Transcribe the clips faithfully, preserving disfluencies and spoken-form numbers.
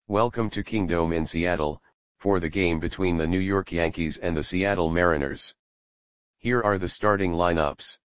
Welcome to Kingdome in Seattle, for the game between the New York Yankees and the Seattle Mariners. Here are the starting lineups.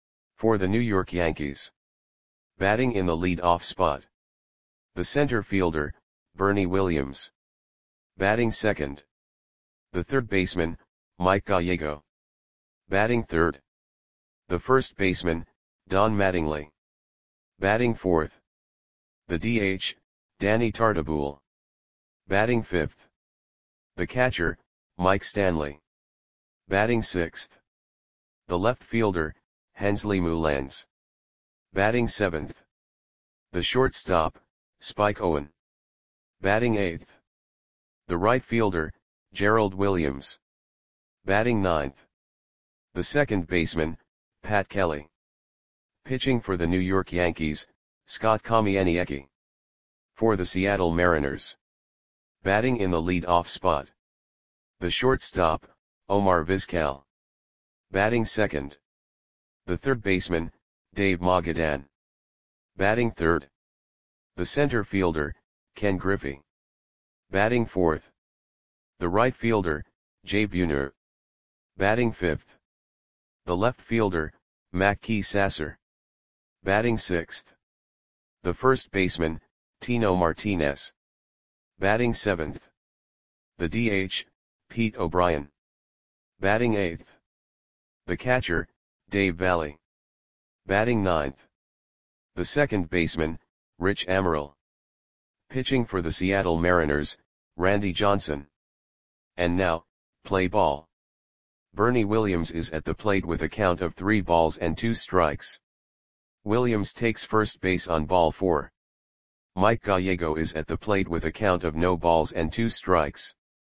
For the New York Yankees. Batting in the lead-off spot. The center fielder, Bernie Williams. Batting second. The third baseman, Mike Gallego. Batting third. The first baseman, Don Mattingly. Batting fourth. The D H, Danny Tartabull. Batting fifth. The catcher, Mike Stanley. Batting sixth. The left fielder, Hensley Meulens. Batting seventh. The shortstop, Spike Owen. Batting eighth. The right fielder, Gerald Williams. Batting ninth. The second baseman, Pat Kelly. Pitching for the New York Yankees, Scott Kamieniecki. For the Seattle Mariners. Batting in the lead-off spot. The shortstop, Omar Vizquel. Batting second. The third baseman, Dave Magadan. Batting third. The center fielder, Ken Griffey. Batting fourth. The right fielder, Jay Buhner. Batting fifth. The left fielder, Mackey Sasser. Batting sixth. The first baseman, Tino Martinez. Batting seventh. The D H, Pete O'Brien. Batting eighth. The catcher, Dave Valle. Batting ninth. The second baseman, Rich Amaral. Pitching for the Seattle Mariners, Randy Johnson. And now, play ball. Bernie Williams is at the plate with a count of three balls and two strikes. Williams takes first base on ball four. Mike Gallego is at the plate with a count of no balls and two strikes.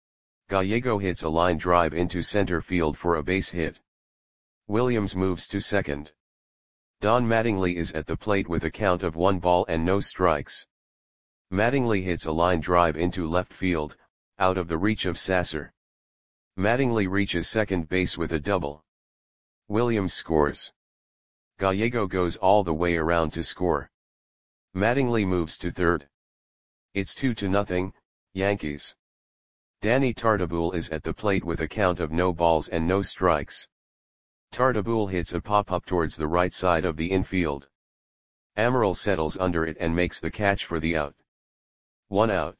Gallego hits a line drive into center field for a base hit. Williams moves to second. Don Mattingly is at the plate with a count of one ball and no strikes. Mattingly hits a line drive into left field, out of the reach of Sasser. Mattingly reaches second base with a double. Williams scores. Gallego goes all the way around to score. Mattingly moves to third. It's two to nothing, Yankees. Danny Tartabull is at the plate with a count of no balls and no strikes. Tartabull hits a pop-up towards the right side of the infield. Amaral settles under it and makes the catch for the out. One out.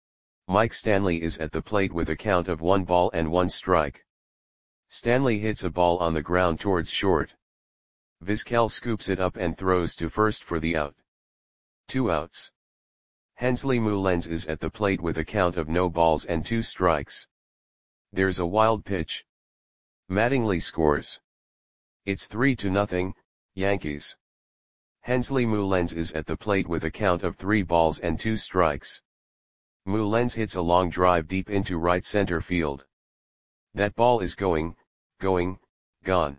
Mike Stanley is at the plate with a count of one ball and one strike. Stanley hits a ball on the ground towards short. Vizquel scoops it up and throws to first for the out. Two outs. Hensley Meulens is at the plate with a count of no balls and two strikes. There's a wild pitch. Mattingly scores. It's three to nothing, Yankees. Hensley Meulens is at the plate with a count of three balls and two strikes. Meulens hits a long drive deep into right center field. That ball is going, going, gone.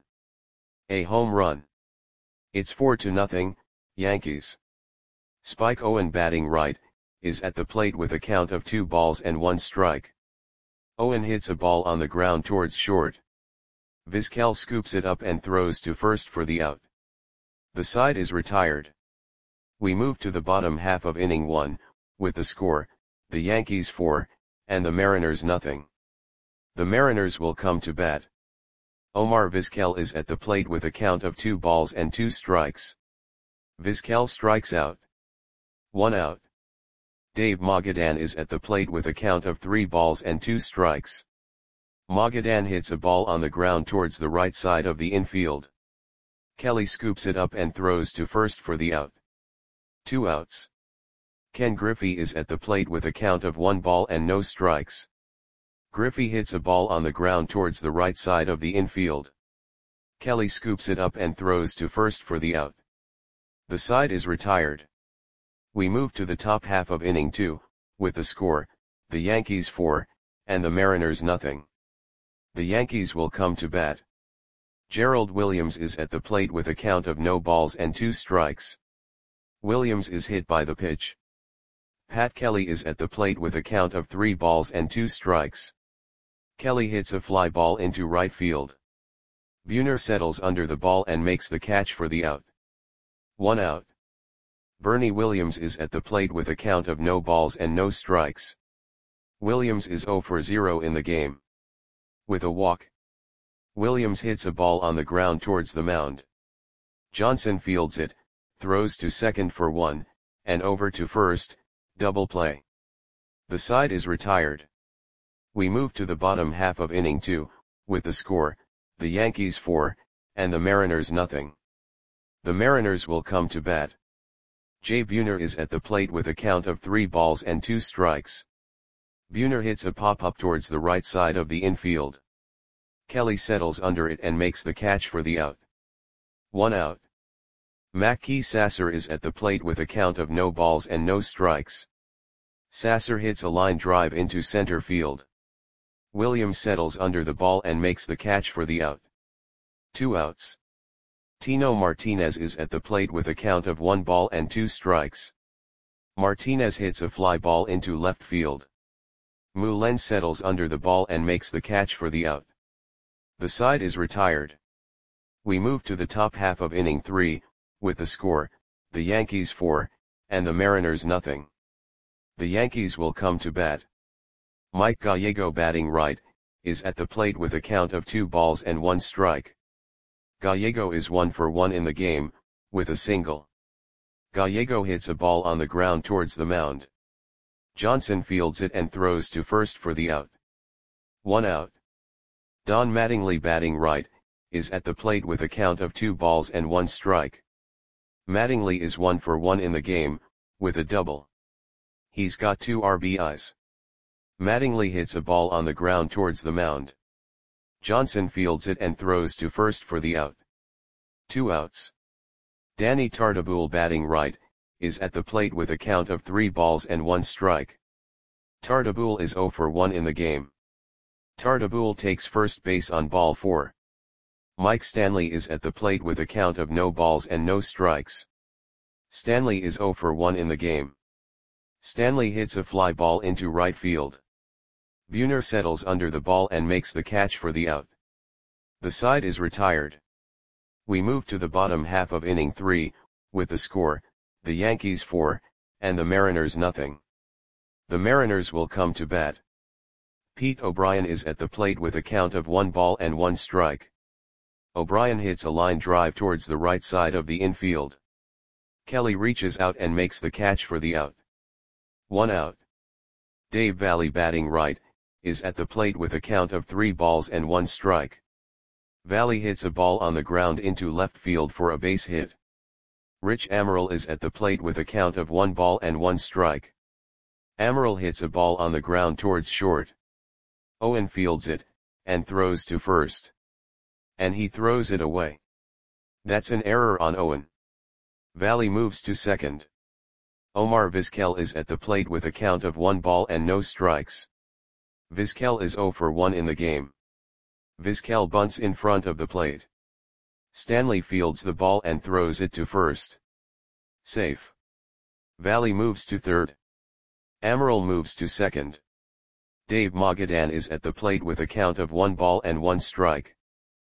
A home run. It's four to nothing, Yankees. Spike Owen, batting right, is at the plate with a count of two balls and one strike. Owen hits a ball on the ground towards short. Vizquel scoops it up and throws to first for the out. The side is retired. We move to the bottom half of inning one, with the score, the Yankees four, and the Mariners nothing. The Mariners will come to bat. Omar Vizquel is at the plate with a count of two balls and two strikes. Vizquel strikes out. One out. Dave Magadan is at the plate with a count of three balls and two strikes. Magadan hits a ball on the ground towards the right side of the infield. Kelly scoops it up and throws to first for the out. Two outs. Ken Griffey is at the plate with a count of one ball and no strikes. Griffey hits a ball on the ground towards the right side of the infield. Kelly scoops it up and throws to first for the out. The side is retired. We move to the top half of inning two, with the score, the Yankees four, and the Mariners nothing. The Yankees will come to bat. Gerald Williams is at the plate with a count of no balls and two strikes. Williams is hit by the pitch. Pat Kelly is at the plate with a count of three balls and two strikes. Kelly hits a fly ball into right field. Buhner settles under the ball and makes the catch for the out. One out. Bernie Williams is at the plate with a count of no balls and no strikes. Williams is zero for zero in the game. With a walk, Williams hits a ball on the ground towards the mound. Johnson fields it, throws to second for one, and over to first, double play. The side is retired. We move to the bottom half of inning two, with the score, the Yankees four, and the Mariners nothing. The Mariners will come to bat. Jay Buhner is at the plate with a count of three balls and two strikes. Buhner hits a pop-up towards the right side of the infield. Kelly settles under it and makes the catch for the out. One out. Mackey Sasser is at the plate with a count of no balls and no strikes. Sasser hits a line drive into center field. Williams settles under the ball and makes the catch for the out. Two outs. Tino Martinez is at the plate with a count of one ball and two strikes. Martinez hits a fly ball into left field. Mullens settles under the ball and makes the catch for the out. The side is retired. We move to the top half of inning three, with the score, the Yankees four, and the Mariners nothing. The Yankees will come to bat. Mike Gallego, batting right, is at the plate with a count of two balls and one strike. Gallego is one for one in the game, with a single. Gallego hits a ball on the ground towards the mound. Johnson fields it and throws to first for the out. One out. Don Mattingly, batting right, is at the plate with a count of two balls and one strike. Mattingly is one for one in the game, with a double. He's got two R B Is. Mattingly hits a ball on the ground towards the mound. Johnson fields it and throws to first for the out. Two outs. Danny Tartabull, batting right, is at the plate with a count of three balls and one strike. Tartabull is zero for one in the game. Tartabull takes first base on ball four. Mike Stanley is at the plate with a count of no balls and no strikes. Stanley is zero for one in the game. Stanley hits a fly ball into right field. Buhner settles under the ball and makes the catch for the out. The side is retired. We move to the bottom half of inning three, with the score, the Yankees four, and the Mariners nothing. The Mariners will come to bat. Pete O'Brien is at the plate with a count of one ball and one strike. O'Brien hits a line drive towards the right side of the infield. Kelly reaches out and makes the catch for the out. One out. Dave Valle, batting right, is at the plate with a count of three balls and one strike. Valle hits a ball on the ground into left field for a base hit. Rich Amaral is at the plate with a count of one ball and one strike. Amaral hits a ball on the ground towards short. Owen fields it, and throws to first. And he throws it away. That's an error on Owen. Valle moves to second. Omar Vizquel is at the plate with a count of one ball and no strikes. Vizquel is zero for one in the game. Vizquel bunts in front of the plate. Stanley fields the ball and throws it to first. Safe. Valle moves to third. Amaral moves to second. Dave Magadan is at the plate with a count of one ball and one strike.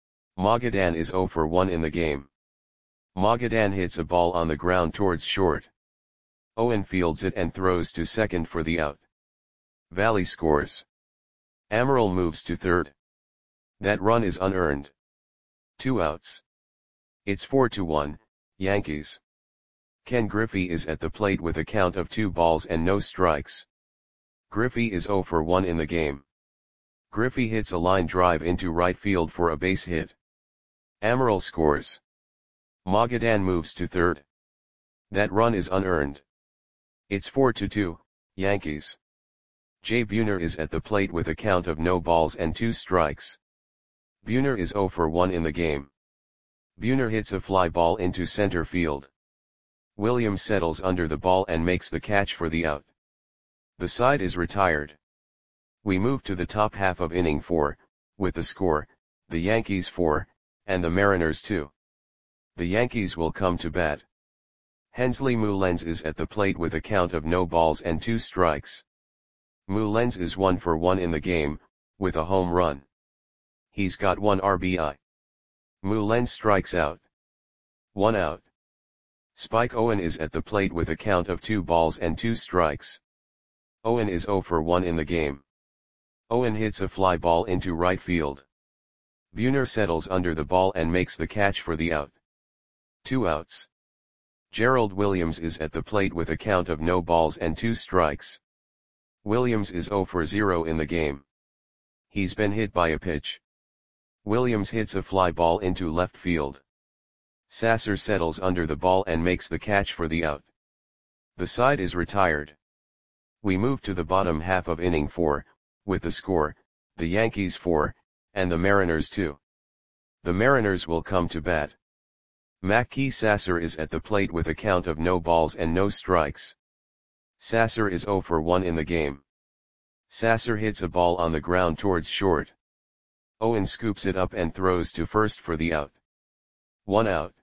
Magadan is zero for one in the game. Magadan hits a ball on the ground towards short. Owen fields it and throws to second for the out. Valle scores. Amaral moves to third. That run is unearned. Two outs. It's four to one, Yankees. Ken Griffey is at the plate with a count of two balls and no strikes. Griffey is zero for one in the game. Griffey hits a line drive into right field for a base hit. Amaral scores. Magadan moves to third. That run is unearned. It's four to two, Yankees. Jay Buhner is at the plate with a count of no balls and two strikes. Buhner is zero for one in the game. Buhner hits a fly ball into center field. Williams settles under the ball and makes the catch for the out. The side is retired. We move to the top half of inning four, with the score, the Yankees four, and the Mariners two. The Yankees will come to bat. Hensley Mullens is at the plate with a count of no balls and two strikes. Mullens is one for one in the game, with a home run. He's got one R B I. Mullens strikes out. One out. Spike Owen is at the plate with a count of two balls and two strikes. Owen is zero for one in the game. Owen hits a fly ball into right field. Buhner settles under the ball and makes the catch for the out. Two outs. Gerald Williams is at the plate with a count of no balls and two strikes. Williams is zero for zero in the game. He's been hit by a pitch. Williams hits a fly ball into left field. Sasser settles under the ball and makes the catch for the out. The side is retired. We move to the bottom half of inning four, with the score, the Yankees four, and the Mariners two. The Mariners will come to bat. Mackey Sasser is at the plate with a count of no balls and no strikes. Sasser is zero for one in the game. Sasser hits a ball on the ground towards short. Owen scoops it up and throws to first for the out. One out.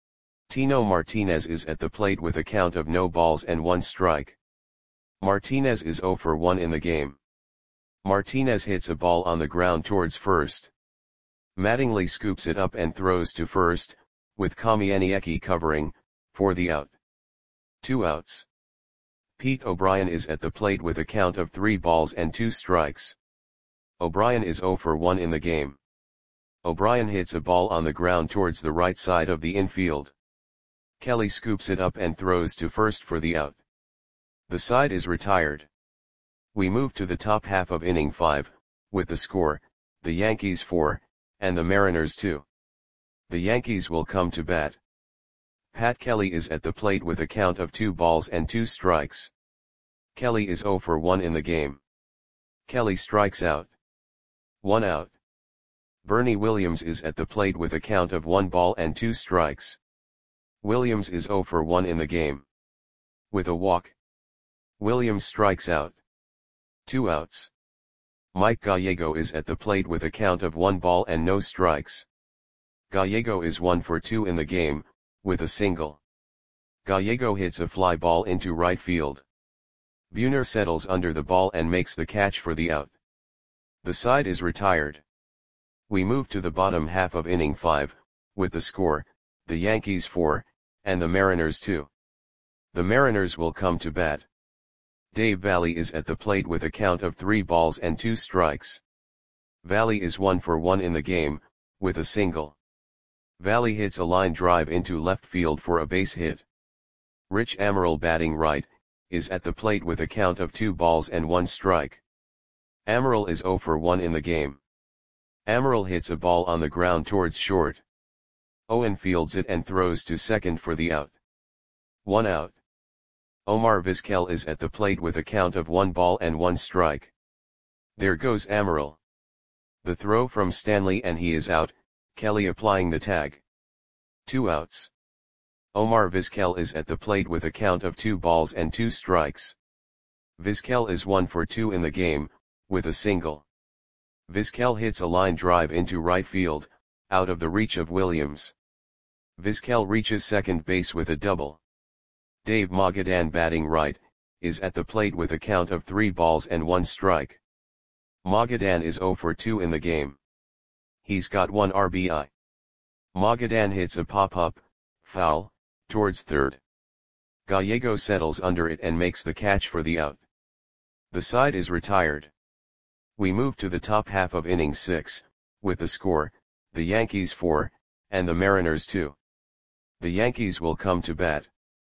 Tino Martinez is at the plate with a count of no balls and one strike. Martinez is zero for one in the game. Martinez hits a ball on the ground towards first. Mattingly scoops it up and throws to first, with Kamieniecki covering, for the out. Two outs. Pete O'Brien is at the plate with a count of three balls and two strikes. O'Brien is zero for one in the game. O'Brien hits a ball on the ground towards the right side of the infield. Kelly scoops it up and throws to first for the out. The side is retired. We move to the top half of inning five, with the score, the Yankees four, and the Mariners two. The Yankees will come to bat. Pat Kelly is at the plate with a count of two balls and two strikes. Kelly is zero for one in the game. Kelly strikes out. One out. Bernie Williams is at the plate with a count of one ball and two strikes. Williams is zero for one in the game. With a walk. Williams strikes out. Two outs. Mike Gallego is at the plate with a count of one ball and no strikes. Gallego is one for two in the game, with a single. Gallego hits a fly ball into right field. Buhner settles under the ball and makes the catch for the out. The side is retired. We move to the bottom half of inning five, with the score, the Yankees four, and the Mariners two. The Mariners will come to bat. Dave Valle is at the plate with a count of three balls and two strikes. Valle is one for one in the game, with a single. Valle hits a line drive into left field for a base hit. Rich Amaral, batting right, is at the plate with a count of two balls and one strike. Amaral is zero for one in the game. Amaral hits a ball on the ground towards short. Owen fields it and throws to second for the out. One out. Omar Vizquel is at the plate with a count of one ball and one strike. There goes Amaral. The throw from Stanley and he is out, Kelly applying the tag. Two outs. Omar Vizquel is at the plate with a count of two balls and two strikes. Vizquel is one for two in the game, with a single. Vizquel hits a line drive into right field, out of the reach of Williams. Vizquel reaches second base with a double. Dave Magadan, batting right, is at the plate with a count of three balls and one strike. Magadan is zero for two in the game. He's got one R B I. Magadan hits a pop-up, foul, towards third. Gallego settles under it and makes the catch for the out. The side is retired. We move to the top half of inning six, with the score, the Yankees four, and the Mariners two. The Yankees will come to bat.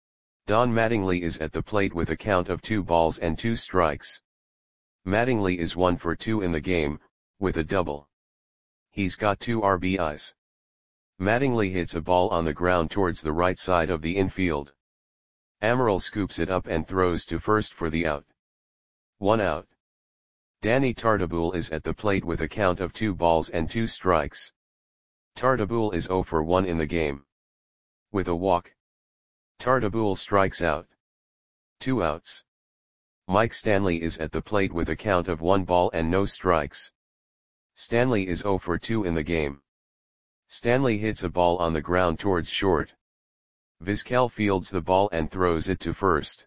Don Mattingly is at the plate with a count of two balls and two strikes. Mattingly is one for two in the game, with a double. He's got two R B Is. Mattingly hits a ball on the ground towards the right side of the infield. Amaral scoops it up and throws to first for the out. One out. Danny Tartabull is at the plate with a count of two balls and two strikes. Tartabull is zero for one in the game. With a walk. Tartabull strikes out. Two outs. Mike Stanley is at the plate with a count of one ball and no strikes. Stanley is zero for two in the game. Stanley hits a ball on the ground towards short. Vizquel fields the ball and throws it to first.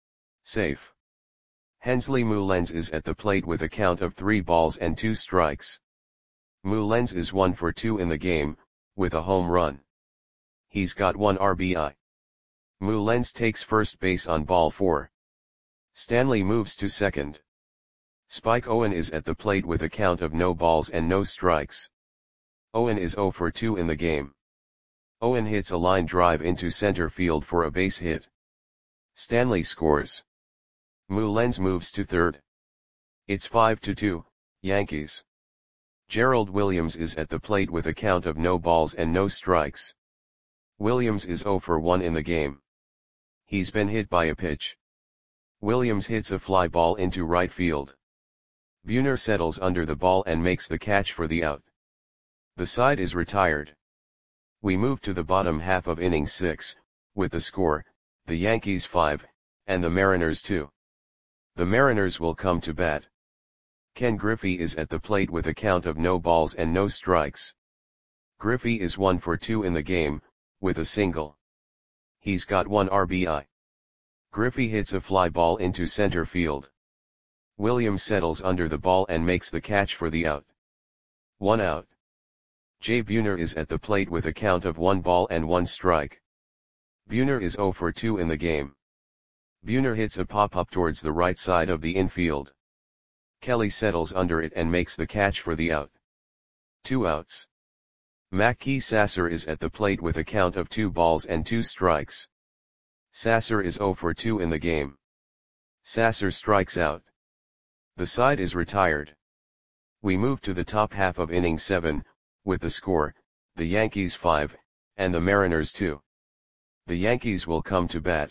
Safe. Hensley Mullens is at the plate with a count of three balls and two strikes. Mullens is one for two in the game, with a home run. He's got one R B I. Mullens takes first base on ball four. Stanley moves to second. Spike Owen is at the plate with a count of no balls and no strikes. Owen is zero for two in the game. Owen hits a line drive into center field for a base hit. Stanley scores. Mullens moves to third. It's five to two, Yankees. Gerald Williams is at the plate with a count of no balls and no strikes. Williams is zero for one in the game. He's been hit by a pitch. Williams hits a fly ball into right field. Buhner settles under the ball and makes the catch for the out. The side is retired. We move to the bottom half of inning six, with the score, the Yankees five, and the Mariners two. The Mariners will come to bat. Ken Griffey is at the plate with a count of no balls and no strikes. Griffey is one for two in the game, with a single. He's got one R B I. Griffey hits a fly ball into center field. Williams settles under the ball and makes the catch for the out. One out. Jay Buhner is at the plate with a count of one ball and one strike. Buhner is zero for two in the game. Buhner hits a pop-up towards the right side of the infield. Kelly settles under it and makes the catch for the out. Two outs. Mackey Sasser is at the plate with a count of two balls and two strikes. Sasser is zero for two in the game. Sasser strikes out. The side is retired. We move to the top half of inning seven, with the score, the Yankees five, and the Mariners two. The Yankees will come to bat.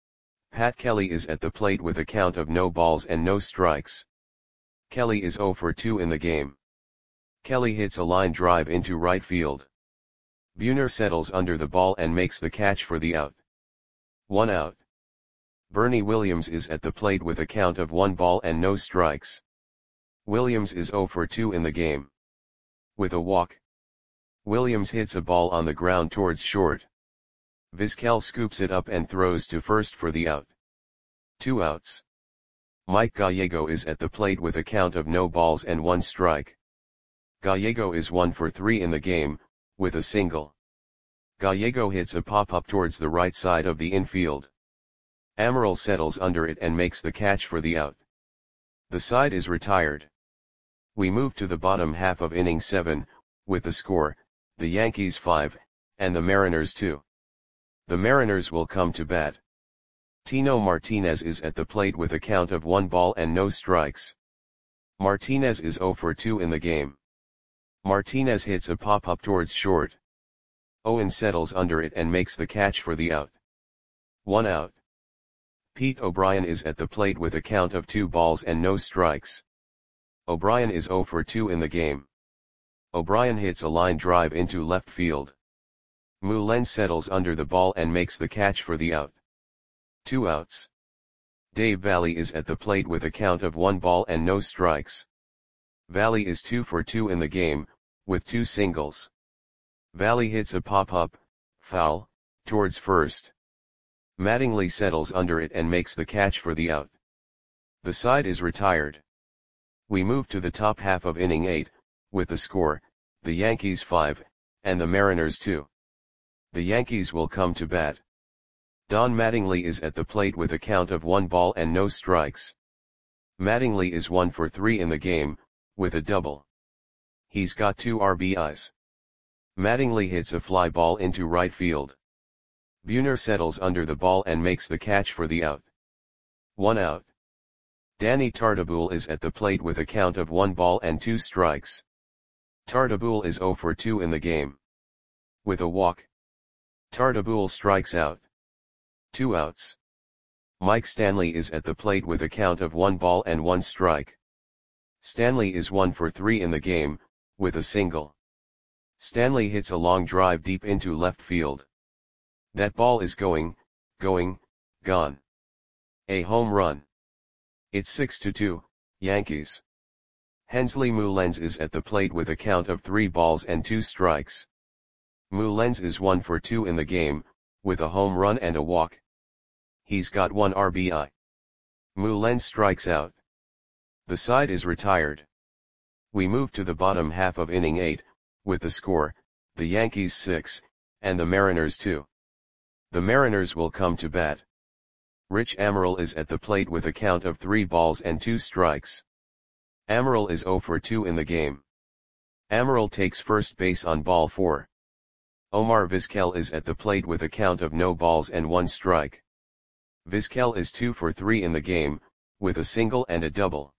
Pat Kelly is at the plate with a count of no balls and no strikes. Kelly is zero for two in the game. Kelly hits a line drive into right field. Buhner settles under the ball and makes the catch for the out. One out. Bernie Williams is at the plate with a count of one ball and no strikes. Williams is zero for two in the game. With a walk. Williams hits a ball on the ground towards short. Vizquel scoops it up and throws to first for the out. Two outs. Mike Gallego is at the plate with a count of no balls and one strike. Gallego is one for three in the game, with a single. Gallego hits a pop-up towards the right side of the infield. Amaral settles under it and makes the catch for the out. The side is retired. We move to the bottom half of inning seven, with the score, the Yankees five, and the Mariners two. The Mariners will come to bat. Tino Martinez is at the plate with a count of one ball and no strikes. Martinez is zero for two in the game. Martinez hits a pop-up towards short. Owen settles under it and makes the catch for the out. One out. Pete O'Brien is at the plate with a count of two balls and no strikes. O'Brien is zero for two in the game. O'Brien hits a line drive into left field. Mullens settles under the ball and makes the catch for the out. Two outs. Dave Valle is at the plate with a count of one ball and no strikes. Valle is two for two in the game, with two singles. Valle hits a pop-up, foul, towards first. Mattingly settles under it and makes the catch for the out. The side is retired. We move to the top half of inning eight, with the score, the Yankees five, and the Mariners two. The Yankees will come to bat. Don Mattingly is at the plate with a count of one ball and no strikes. Mattingly is one for three in the game, with a double. He's got two R B Is. Mattingly hits a fly ball into right field. Buhner settles under the ball and makes the catch for the out. One out. Danny Tartabull is at the plate with a count of one ball and two strikes. Tartabull is zero for two in the game. With a walk. Tartabull strikes out. Two outs. Mike Stanley is at the plate with a count of one ball and one strike. Stanley is one for three in the game, with a single. Stanley hits a long drive deep into left field. That ball is going, going, gone. A home run. It's six to two, Yankees. Hensley Mullens is at the plate with a count of three balls and two strikes. Mullens is one for two in the game, with a home run and a walk. He's got one R B I. Mullens strikes out. The side is retired. We move to the bottom half of inning eight, with the score, the Yankees six, and the Mariners two. The Mariners will come to bat. Rich Amaral is at the plate with a count of three balls and two strikes. Amaral is zero for two in the game. Amaral takes first base on ball four. Omar Vizquel is at the plate with a count of no balls and one strike. Vizquel is two for three in the game, with a single and a double.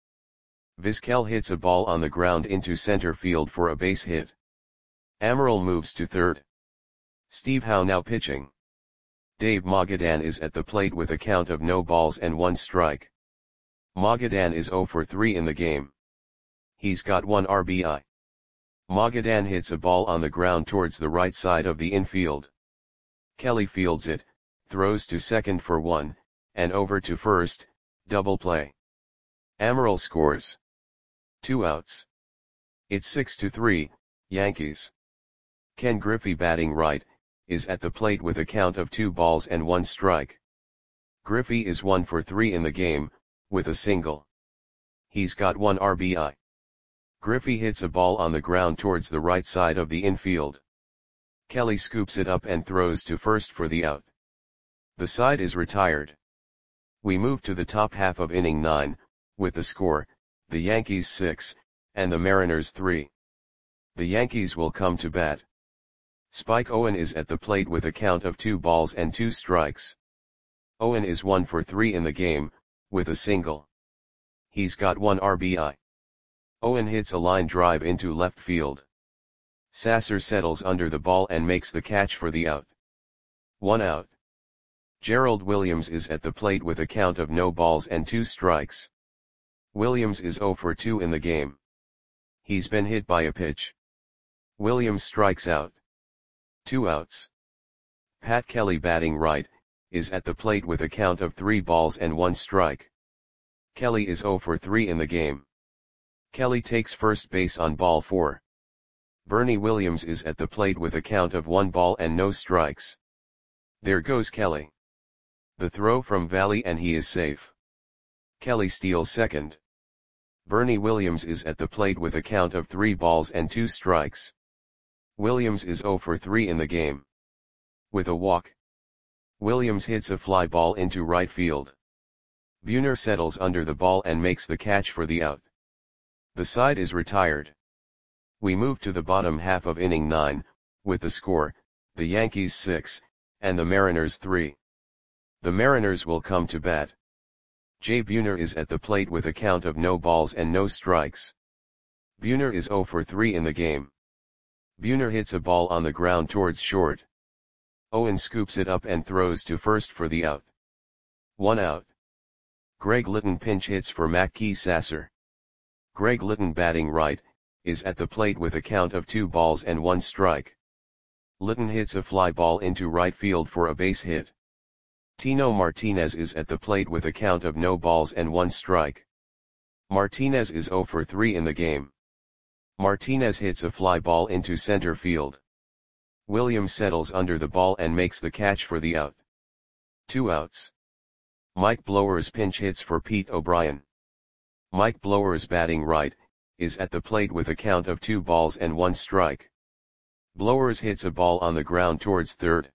Vizquel hits a ball on the ground into center field for a base hit. Amaral moves to third. Steve Howe now pitching. Dave Magadan is at the plate with a count of no balls and one strike. Magadan is zero for three in the game. He's got one R B I. Magadan hits a ball on the ground towards the right side of the infield. Kelly fields it, throws to second for one, and over to first, double play. Amaral scores. Two outs. It's six to three, Yankees. Ken Griffey batting right, is at the plate with a count of two balls and one strike. Griffey is one for three in the game, with a single. He's got one R B I. Griffey hits a ball on the ground towards the right side of the infield. Kelly scoops it up and throws to first for the out. The side is retired. We move to the top half of inning nine, with the score, the Yankees six, and the Mariners three. The Yankees will come to bat. Spike Owen is at the plate with a count of two balls and two strikes. Owen is one for three in the game, with a single. He's got one R B I. Owen hits a line drive into left field. Sasser settles under the ball and makes the catch for the out. One out. Gerald Williams is at the plate with a count of no balls and two strikes. Williams is zero for two in the game. He's been hit by a pitch. Williams strikes out. Two outs. Pat Kelly batting right, is at the plate with a count of three balls and one strike. Kelly is zero for three in the game. Kelly takes first base on ball four. Bernie Williams is at the plate with a count of one ball and no strikes. There goes Kelly. The throw from Valley and he is safe. Kelly steals second. Bernie Williams is at the plate with a count of three balls and two strikes. Williams is zero for three in the game. With a walk. Williams hits a fly ball into right field. Buhner settles under the ball and makes the catch for the out. The side is retired. We move to the bottom half of inning nine, with the score, the Yankees six, and the Mariners three. The Mariners will come to bat. Jay Buhner is at the plate with a count of no balls and no strikes. Buhner is zero for three in the game. Buhner hits a ball on the ground towards short. Owen scoops it up and throws to first for the out. One out. Greg Litton pinch hits for Mackey Sasser. Greg Litton batting right, is at the plate with a count of two balls and one strike. Litton hits a fly ball into right field for a base hit. Tino Martinez is at the plate with a count of no balls and one strike. Martinez is zero for three in the game. Martinez hits a fly ball into center field. Williams settles under the ball and makes the catch for the out. Two outs. Mike Blowers pinch hits for Pete O'Brien. Mike Blowers batting right, is at the plate with a count of two balls and one strike. Blowers hits a ball on the ground towards third.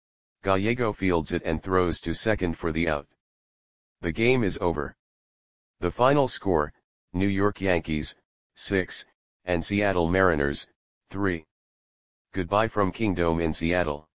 Gallego fields it and throws to second for the out. The game is over. The final score, New York Yankees, six, and Seattle Mariners, three. Goodbye from Kingdome in Seattle.